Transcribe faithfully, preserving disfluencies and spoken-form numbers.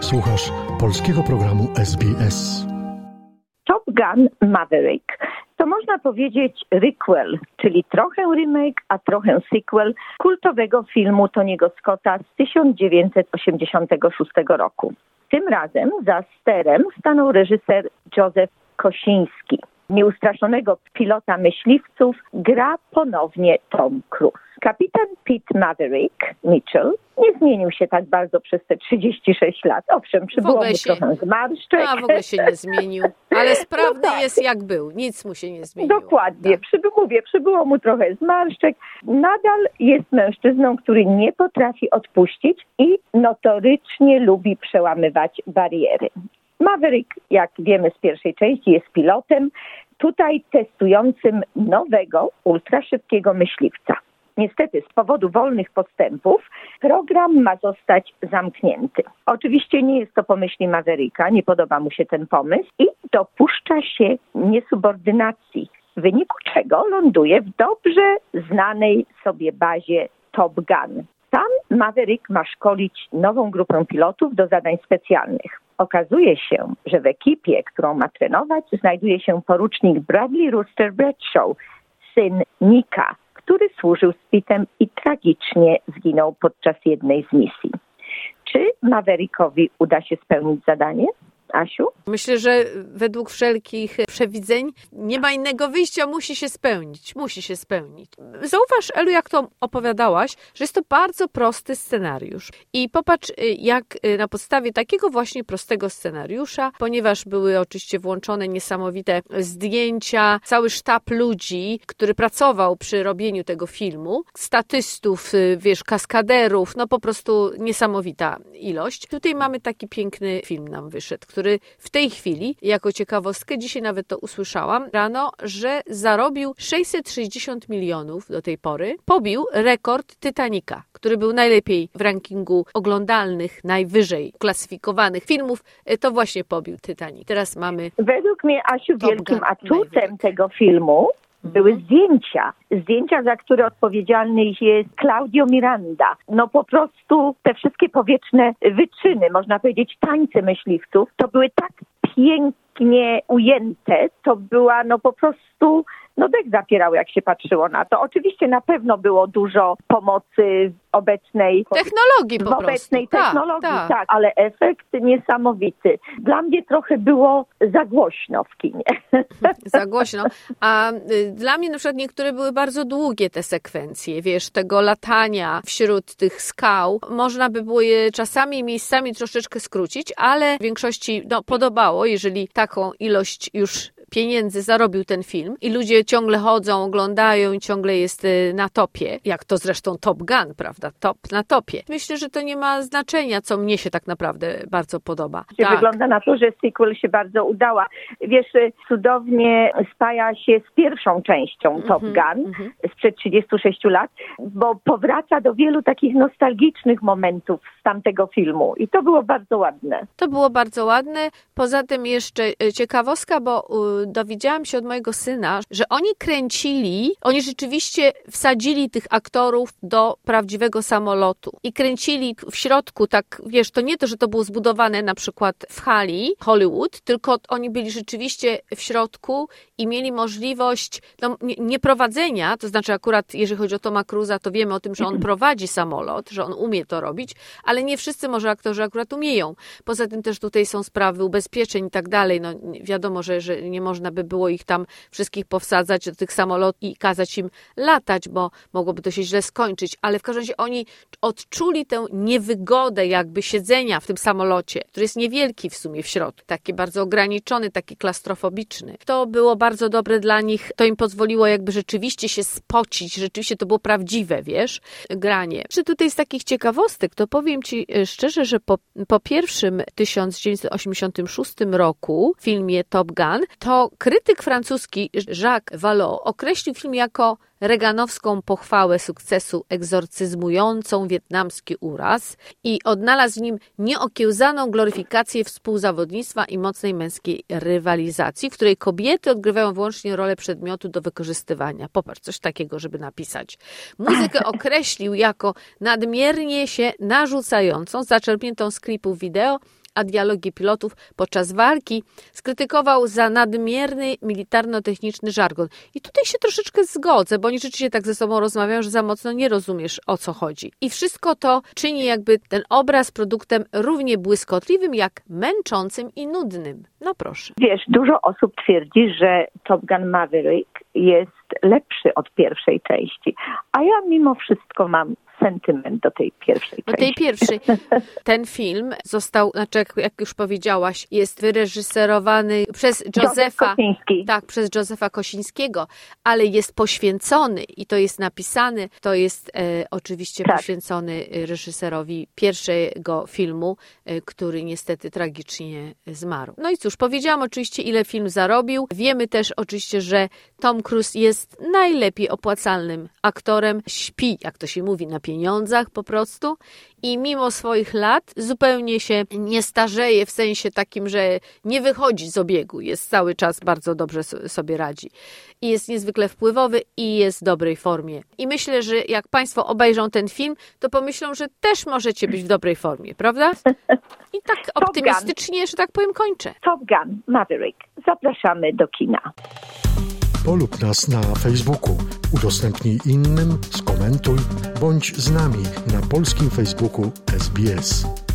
Słuchasz polskiego programu S B S. Top Gun Maverick to można powiedzieć requel, czyli trochę remake, a trochę sequel kultowego filmu Tony'ego Scotta z tysiąc dziewięćset osiemdziesiątego szóstego roku. Tym razem za sterem stanął reżyser Józef Kosinski. Nieustraszonego pilota myśliwców gra ponownie Tom Cruise. Kapitan Pete Maverick Mitchell nie zmienił się tak bardzo przez te trzydzieści sześć lat. Owszem, przybyło mu się, trochę zmarszczek. A w ogóle się nie zmienił, ale sprawny no tak. jest jak był. Nic mu się nie zmieniło. Dokładnie. Tak. Przyby, mówię, przybyło mu trochę zmarszczek. Nadal jest mężczyzną, który nie potrafi odpuścić i notorycznie lubi przełamywać bariery. Maverick, jak wiemy z pierwszej części, jest pilotem, tutaj testującym nowego, ultraszybkiego myśliwca. Niestety z powodu wolnych postępów program ma zostać zamknięty. Oczywiście nie jest to pomyśli Mavericka, nie podoba mu się ten pomysł i dopuszcza się niesubordynacji, w wyniku czego ląduje w dobrze znanej sobie bazie Top Gun. Tam Maverick ma szkolić nową grupę pilotów do zadań specjalnych. Okazuje się, że w ekipie, którą ma trenować, znajduje się porucznik Bradley Rooster Bradshaw, syn Nicka, który służył z Pitem i tragicznie zginął podczas jednej z misji. Czy Maverickowi uda się spełnić zadanie? Asiu? Myślę, że według wszelkich przewidzeń nie ma innego wyjścia, musi się spełnić, musi się spełnić. Zauważ, Elu, jak to opowiadałaś, że jest to bardzo prosty scenariusz. I popatrz, jak na podstawie takiego właśnie prostego scenariusza, ponieważ były oczywiście włączone niesamowite zdjęcia, cały sztab ludzi, który pracował przy robieniu tego filmu, statystów, wiesz, kaskaderów, no po prostu niesamowita ilość. Tutaj mamy taki piękny film nam wyszedł, który który w tej chwili, jako ciekawostkę, dzisiaj nawet to usłyszałam rano, że zarobił sześćset sześćdziesiąt milionów do tej pory. Pobił rekord Titanica, który był najlepiej w rankingu oglądalnych, najwyżej klasyfikowanych filmów. To właśnie pobił Titanic. Teraz mamy... Według mnie, Asiu, Top wielkim Gun atutem Maverick. tego filmu były zdjęcia. Zdjęcia, za które odpowiedzialny jest Claudio Miranda. No po prostu te wszystkie powietrzne wyczyny, można powiedzieć tańce myśliwców, to były tak pięknie ujęte, to była no po prostu, no dech zapierał, jak się patrzyło na to. Oczywiście na pewno było dużo pomocy obecnej technologii po w obecnej prostu. technologii, tak, tak. tak, ale efekt niesamowity. Dla mnie trochę było za głośno w kinie. Za głośno. A y, dla mnie na przykład niektóre były bardzo długie te sekwencje, wiesz, tego latania wśród tych skał. Można by było je czasami miejscami troszeczkę skrócić, ale w większości no, podobało, jeżeli taką ilość już pieniędzy zarobił ten film i ludzie ciągle chodzą, oglądają i ciągle jest na topie, jak to zresztą Top Gun, prawda? Top na topie. Myślę, że to nie ma znaczenia, co mnie się tak naprawdę bardzo podoba. Tak. Wygląda na to, że sequel się bardzo udała. Wiesz, cudownie spaja się z pierwszą częścią Top mm-hmm, Gun mm-hmm. sprzed trzydziestu sześciu lat, bo powraca do wielu takich nostalgicznych momentów z tamtego filmu i to było bardzo ładne. To było bardzo ładne. Poza tym jeszcze ciekawostka, bo dowiedziałam się od mojego syna, że oni kręcili, oni rzeczywiście wsadzili tych aktorów do prawdziwego samolotu i kręcili w środku, tak wiesz, to nie to, że to było zbudowane na przykład w hali Hollywood, tylko oni byli rzeczywiście w środku i mieli możliwość no, nie, nie prowadzenia, to znaczy akurat jeżeli chodzi o Toma Cruise'a, to wiemy o tym, że on prowadzi samolot, że on umie to robić, ale nie wszyscy może aktorzy akurat umieją. Poza tym też tutaj są sprawy ubezpieczeń i tak dalej, no wiadomo, że, że nie można by było ich tam wszystkich powsadzać do tych samolotów i kazać im latać, bo mogłoby to się źle skończyć, ale w każdym razie oni odczuli tę niewygodę jakby siedzenia w tym samolocie, który jest niewielki w sumie w środku, taki bardzo ograniczony, taki klaustrofobiczny. To było bardzo dobre dla nich, to im pozwoliło jakby rzeczywiście się spocić, rzeczywiście to było prawdziwe, wiesz, granie. Czy tutaj z takich ciekawostek, to powiem Ci szczerze, że po, po pierwszym tysiąc dziewięćset osiemdziesiątym szóstym roku filmie Top Gun, to krytyk francuski Jacques Vallée określił film jako reganowską pochwałę sukcesu egzorcyzmującą wietnamski uraz i odnalazł w nim nieokiełzaną gloryfikację współzawodnictwa i mocnej męskiej rywalizacji, w której kobiety odgrywają wyłącznie rolę przedmiotu do wykorzystywania. Popatrz, coś takiego, żeby napisać. Muzykę określił jako nadmiernie się narzucającą, zaczerpniętą z klipów wideo, a dialogi pilotów podczas walki skrytykował za nadmierny militarno-techniczny żargon. I tutaj się troszeczkę zgodzę, bo oni rzeczywiście tak ze sobą rozmawiają, że za mocno nie rozumiesz, o co chodzi. I wszystko to czyni jakby ten obraz produktem równie błyskotliwym, jak męczącym i nudnym. No proszę. Wiesz, dużo osób twierdzi, że Top Gun Maverick jest lepszy od pierwszej części, a ja mimo wszystko mam sentyment do tej pierwszej do części. tej pierwszej. Ten film został, znaczy jak, jak już powiedziałaś, jest wyreżyserowany przez Józefa, Kosiński. tak, przez Józefa Kosińskiego, ale jest poświęcony i to jest napisane, to jest e, oczywiście tak. poświęcony reżyserowi pierwszego filmu, e, który niestety tragicznie zmarł. No i cóż, powiedziałam oczywiście, ile film zarobił. Wiemy też oczywiście, że Tom Cruise jest najlepiej opłacalnym aktorem. Śpi, jak to się mówi, na pieniądzach po prostu i mimo swoich lat zupełnie się nie starzeje w sensie takim, że nie wychodzi z obiegu. Jest cały czas bardzo dobrze sobie radzi. I jest niezwykle wpływowy i jest w dobrej formie. I myślę, że jak Państwo obejrzą ten film, to pomyślą, że też możecie być w dobrej formie, prawda? I tak optymistycznie, że tak powiem, kończę. Top Gun Maverick. Zapraszamy do kina. Polub nas na Facebooku, udostępnij innym, skomentuj, bądź z nami na polskim Facebooku S B S.